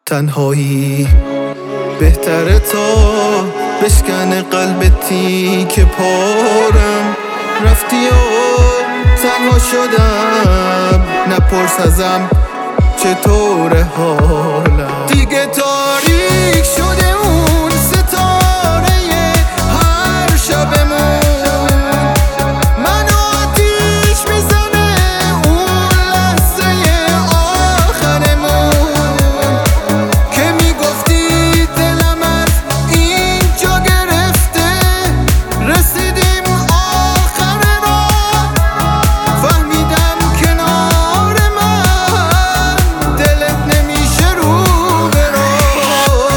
تنهایی بهتره تا بشکن قلبتی که پارم رفتی و تنها شدم، نپرس ازم چطور حالم. دیگه تاریک شده اون ستاره هر شبمون، منو آتیش میزنه اون لحظه آخرمون که میگفتی دلم از اینجا گرفته. رسیدیم آخر راه، فهمیدم کنار من دلت نمیشه رو به راه.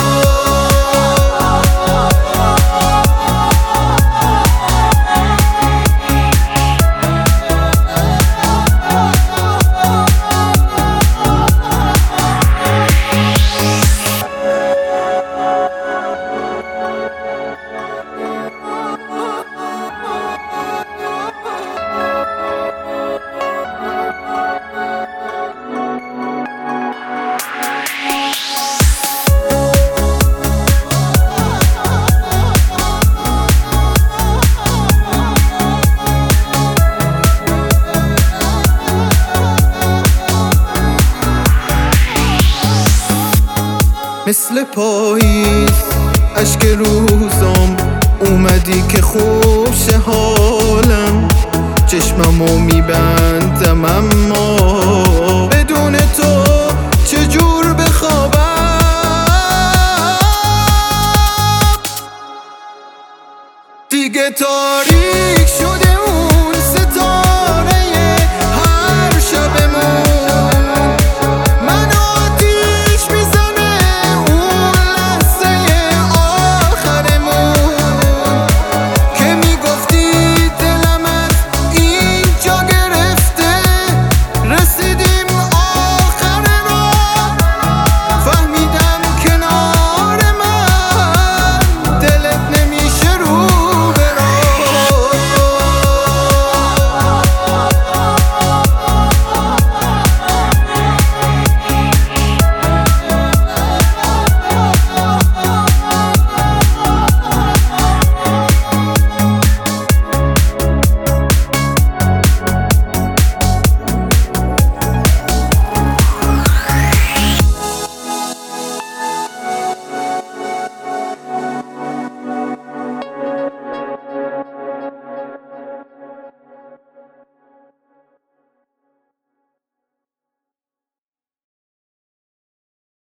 مثل پاییز اشک روزام اومدی که خوب شه حالم، چشممو میبندم اما بدون تو چجور بخوابم. دیگه تاریک